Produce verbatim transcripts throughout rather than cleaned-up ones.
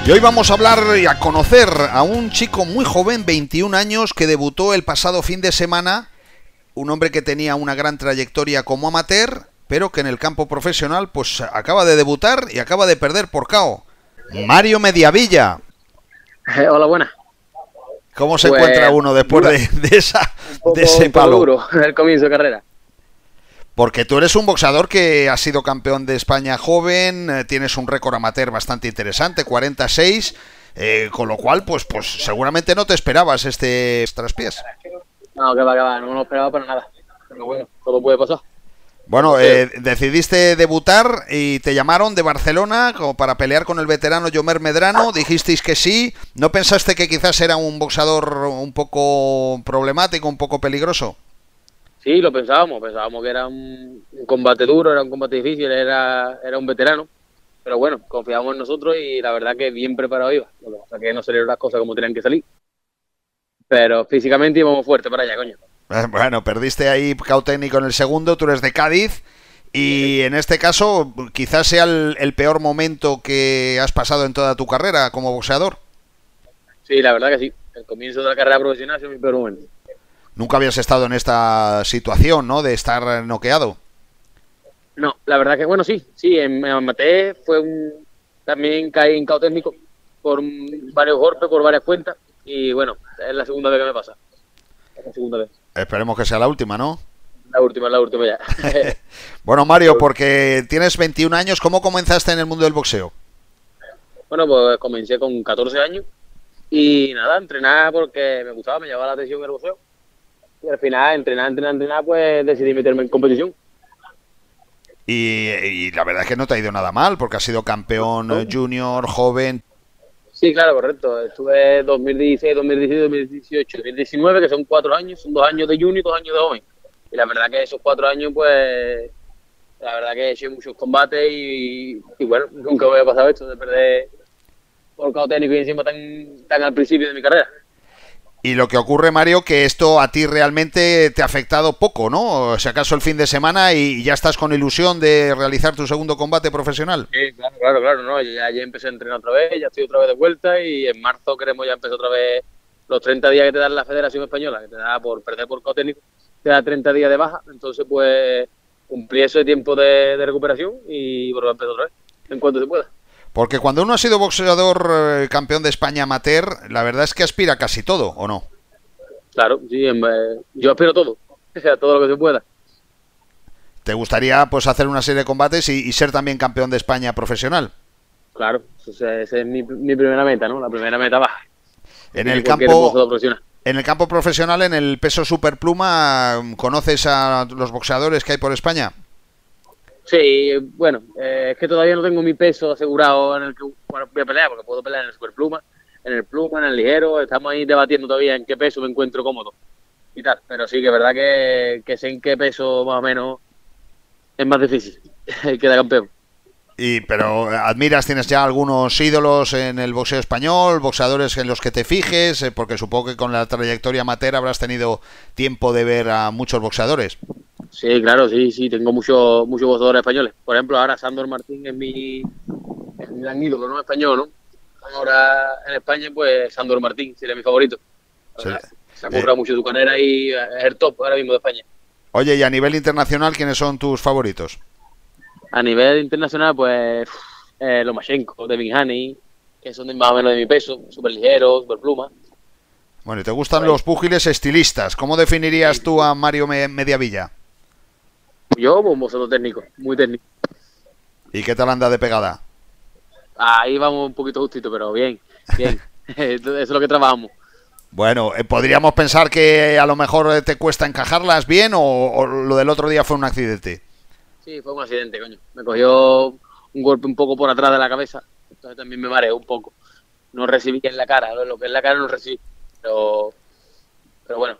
Y hoy vamos a hablar y a conocer a un chico muy joven, veintiún años, que debutó el pasado fin de semana. Un hombre que tenía una gran trayectoria como amateur, pero que en el campo profesional pues acaba de debutar y acaba de perder por K O. Mario Mediavilla. Eh, hola, buenas. ¿Cómo se pues, encuentra uno después de, de, esa, poco, de ese palo? Duro el comienzo de carrera. Porque tú eres un boxeador que ha sido campeón de España joven, eh, tienes un récord amateur bastante interesante, cuarenta y seis, eh, con lo cual pues pues seguramente no te esperabas este traspiés. No, que va, que va, no me lo esperaba para nada. Pero bueno, todo puede pasar. Bueno, eh, decidiste debutar y te llamaron de Barcelona como para pelear con el veterano Yomer Medrano, dijisteis que sí, ¿no pensaste que quizás era un boxeador un poco problemático, un poco peligroso? Sí, lo pensábamos, pensábamos que era un, un combate duro, era un combate difícil, era, era un veterano, pero bueno, confiábamos en nosotros y la verdad que bien preparado iba, lo que pasa es que no salieron las cosas como tenían que salir, pero físicamente íbamos fuerte para allá, coño. Bueno, perdiste ahí K O técnico en el segundo, tú eres de Cádiz y en este caso quizás sea el, el peor momento que has pasado en toda tu carrera como boxeador. Sí, la verdad que sí, el comienzo de la carrera profesional ha sido mi peor momento. Nunca habías estado en esta situación, ¿no? De estar noqueado. No, la verdad que, bueno, sí, sí, en, en Amateur fue un, también caí en K O técnico por un, varios golpes, por varias cuentas, y bueno, es la segunda vez que me pasa, es la segunda vez. Esperemos que sea la última, ¿no? La última, la última ya. Bueno, Mario, porque tienes veintiún años, ¿cómo comenzaste en el mundo del boxeo? Bueno, pues comencé con catorce años, y nada, entrenar porque me gustaba, me llamaba la atención el boxeo. Y al final, entrenar, entrenar, entrenar, pues decidí meterme en competición. Y, y la verdad es que no te ha ido nada mal, porque has sido campeón ¿No? junior, joven. Sí, claro, correcto. Estuve dos mil dieciséis, dos mil diecisiete, dos mil dieciocho, dos mil diecinueve, que son cuatro años, son dos años de junior y dos años de joven. Y la verdad que esos cuatro años, pues, la verdad que he hecho muchos combates y, y bueno, nunca me había pasado esto de perder por K O técnico y encima tan, tan al principio de mi carrera. Y lo que ocurre, Mario, que esto a ti realmente te ha afectado poco, ¿no? Si acaso el fin de semana y ya estás con ilusión de realizar tu segundo combate profesional. Sí, claro, claro, claro, no, ya, ya empecé a entrenar otra vez, ya estoy otra vez de vuelta y en marzo queremos ya empezar otra vez los treinta días que te da la Federación Española, que te da por perder por K O técnico, te da treinta días de baja, entonces pues cumplí ese tiempo de, de recuperación y volver a empezar otra vez, en cuanto se pueda. Porque cuando uno ha sido boxeador eh, campeón de España amateur, la verdad es que aspira a casi todo, ¿o no? Claro, sí, en, eh, yo aspiro a todo, o sea, todo lo que se pueda. ¿Te gustaría pues hacer una serie de combates y, y ser también campeón de España profesional? Claro, o sea, esa es mi, mi primera meta, ¿no? La primera meta baja. En el campo, en el campo profesional, en el peso superpluma, ¿conoces a los boxeadores que hay por España? Sí, bueno, eh, es que todavía no tengo mi peso asegurado en el que bueno, voy a pelear, porque puedo pelear en el superpluma, en el pluma, en el ligero, estamos ahí debatiendo todavía en qué peso me encuentro cómodo y tal, pero sí que es verdad que, que sé en qué peso más o menos es más difícil quedar campeón. Y, pero admiras, tienes ya algunos ídolos en el boxeo español, boxeadores en los que te fijes, eh, porque supongo que con la trayectoria amateur habrás tenido tiempo de ver a muchos boxeadores. Sí, claro, sí, sí, tengo muchos muchos boxeadores españoles. Por ejemplo, ahora Sandor Martín es mi, es mi gran ídolo, ¿no? Español, ¿no? Ahora en España, pues Sandor Martín sería mi favorito. Sí. Se ha currado Eh, mucho su carrera y es el top ahora mismo de España. Oye, y a nivel internacional, ¿quiénes son tus favoritos? A nivel internacional, pues eh, Lomachenko, Devin Haney, que son de más o menos de mi peso, súper ligeros, súper pluma. Bueno, y te gustan los púgiles estilistas. ¿Cómo definirías Sí. tú a Mario Mediavilla? Yo, un boxeador técnico, muy técnico. ¿Y qué tal anda de pegada? Ahí vamos un poquito justito, pero bien, bien. Eso es lo que trabajamos. Bueno, eh, ¿podríamos pensar que a lo mejor eh, te cuesta encajarlas bien o, o lo del otro día fue un accidente? Sí, fue un accidente, coño. Me cogió un golpe un poco por atrás de la cabeza, entonces también me mareó un poco. No recibí en la cara, lo que es la cara no recibí, pero, pero bueno.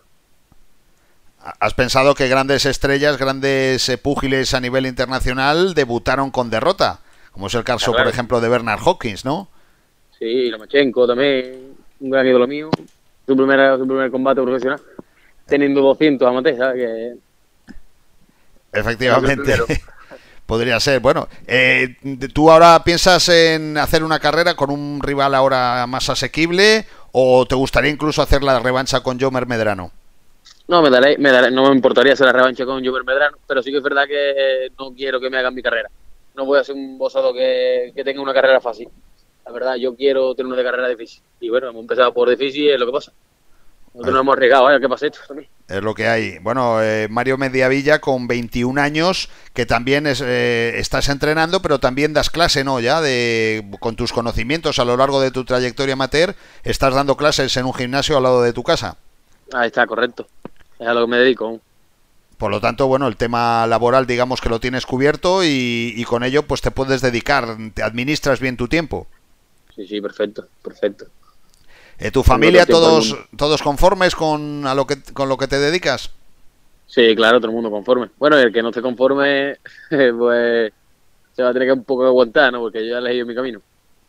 ¿Has pensado que grandes estrellas, grandes eh, púgiles a nivel internacional debutaron con derrota? Como es el caso, Claro, claro. por ejemplo, de Bernard Hopkins, ¿no? Sí, Lomachenko también, un gran ídolo mío. Su, primera, su primer combate profesional, teniendo doscientos amateur, ¿sabes? Que Efectivamente. Podría ser. Bueno, eh, ¿tú ahora piensas en hacer una carrera con un rival ahora más asequible o te gustaría incluso hacer la revancha con Jomer Medrano? No, me daré, me daré, no me importaría hacer la revancha con Jomer Medrano, pero sí que es verdad que no quiero que me hagan mi carrera. No voy a ser un bozado que, que tenga una carrera fácil. La verdad, yo quiero tener una de carrera difícil. Y bueno, hemos empezado por difícil y es lo que pasa. Nosotros nos hemos arriesgado, ¿eh? ¿Qué pasa esto también? Es lo que hay. Bueno, eh, Mario Mediavilla con veintiún años, que también es, eh, estás entrenando, pero también das clase, ¿no? Ya de con tus conocimientos a lo largo de tu trayectoria amateur, estás dando clases en un gimnasio al lado de tu casa. Ahí está, correcto. Es a lo que me dedico. Por lo tanto, bueno, el tema laboral, digamos que lo tienes cubierto y, y con ello, pues te puedes dedicar, te administras bien tu tiempo. Sí, sí, perfecto, perfecto. Eh, ¿Tu familia todos todos conformes con a lo que con lo que te dedicas? Sí, claro, todo el mundo conforme. Bueno, el que no esté conforme, pues se va a tener que un poco aguantar, ¿no? Porque yo ya he elegido mi camino.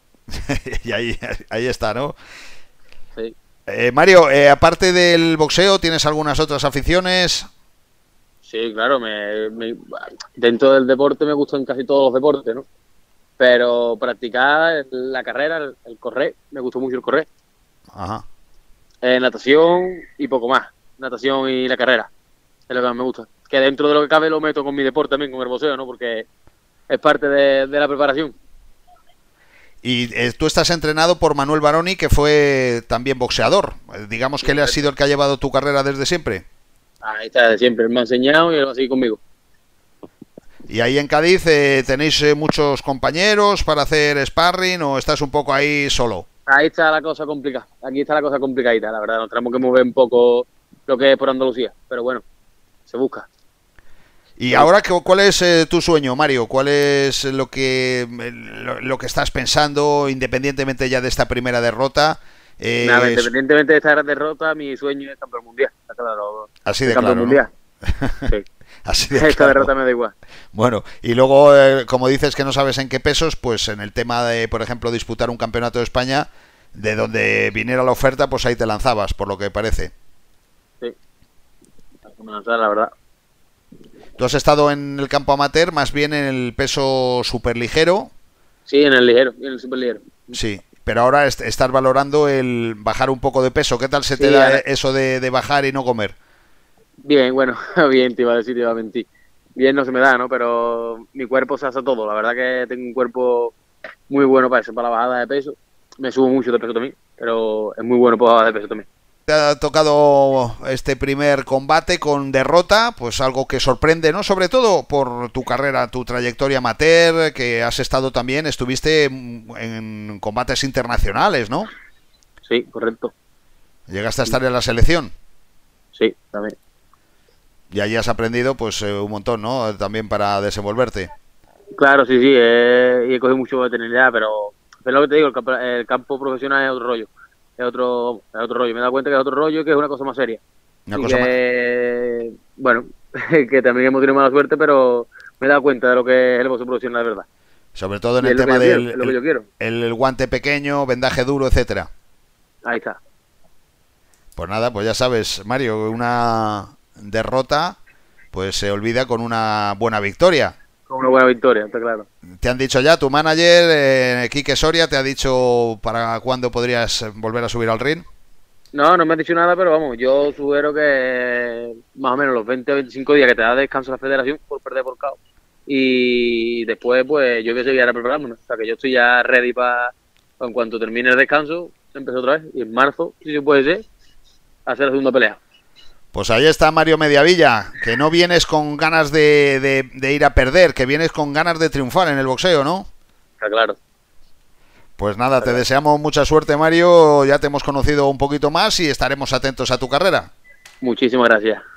Y ahí, ahí está, ¿no? Sí. Eh, Mario, eh, aparte del boxeo, ¿tienes algunas otras aficiones? Sí, claro, me, me, dentro del deporte me gustan casi todos los deportes, ¿no? Pero practicar la carrera, el, el correr, me gustó mucho el correr. Ajá. Eh, natación y poco más. Natación y la carrera. Es lo que más me gusta. Que dentro de lo que cabe lo meto con mi deporte también, con el boxeo, ¿no? Porque es parte de, de la preparación. Y eh, tú estás entrenado por Manuel Baroni, que fue también boxeador. Eh, digamos que él ha sido el que ha llevado tu carrera desde siempre. Ahí está, desde siempre. Él me ha enseñado y él va a seguir conmigo. Y ahí en Cádiz eh, tenéis eh, muchos compañeros para hacer sparring o estás un poco ahí solo. Ahí está la cosa complicada. Aquí está la cosa complicadita, la verdad. Nos tenemos que mover un poco lo que es por Andalucía. Pero bueno, se busca. Y ahora, ¿cuál es eh, tu sueño, Mario? ¿Cuál es lo que lo, lo que estás pensando, independientemente ya de esta primera derrota? Eh, Nada, independientemente de esta derrota, mi sueño es campeón mundial. Está claro. Así de campeón claro, mundial. ¿no? Sí. Así de Esta claro. derrota me da igual. Bueno, y luego, eh, como dices que no sabes en qué pesos, pues en el tema de, por ejemplo, disputar un campeonato de España, de donde viniera la oferta, pues ahí te lanzabas, por lo que parece. Sí, la verdad. Tú has estado en el campo amateur, más bien en el peso superligero. Sí, en el ligero, en el superligero. Sí, pero ahora est estás valorando el bajar un poco de peso. ¿Qué tal se Sí, te da ahora... eso de, de bajar y no comer? Bien, bueno, bien, te iba a decir, te iba a mentir. Bien no se me da, ¿no? Pero mi cuerpo se hace todo. La verdad que tengo un cuerpo muy bueno para eso, para la bajada de peso. Me subo mucho de peso también, pero es muy bueno para bajar de peso también. Te ha tocado este primer combate con derrota, pues algo que sorprende, ¿no? Sobre todo por tu carrera, tu trayectoria amateur, que has estado también, estuviste en combates internacionales, ¿no? Sí, correcto. ¿Llegaste a estar en la selección? Sí, también. Y allí has aprendido, pues, un montón, ¿no? También para desenvolverte. Claro, sí, sí, eh, y he cogido mucho veterinaria, pero, pero lo que te digo, el campo, el campo profesional es otro rollo. Es otro, es otro rollo. Me he dado cuenta que es otro rollo, que es una cosa más seria. Una y cosa que, más... bueno, que también hemos tenido mala suerte, pero me he dado cuenta de lo que es el boxeo profesional, la verdad. Sobre todo en y el tema del quiero, el, el, el, el guante pequeño, vendaje duro, etcétera. Ahí está. Pues nada, pues ya sabes, Mario, una derrota pues se olvida con una buena victoria. Con una buena victoria, está claro. Te han dicho ya, tu manager, eh, Quique Soria, te ha dicho para cuándo podrías volver a subir al ring. No, no me ha dicho nada, pero vamos, yo sugiero que más o menos los veinte o veinticinco días que te da descanso la federación por perder por caos. Y después, pues yo voy a seguir ahora preparándome. O sea, que yo estoy ya ready para, pa en cuanto termine el descanso, empezar otra vez. Y en marzo, si se puede ser, hacer la segunda pelea. Pues ahí está Mario Mediavilla, que no vienes con ganas de, de, de ir a perder, que vienes con ganas de triunfar en el boxeo, ¿no? Está claro. Pues nada, te deseamos mucha suerte, Mario, ya te hemos conocido un poquito más y estaremos atentos a tu carrera. Muchísimas gracias.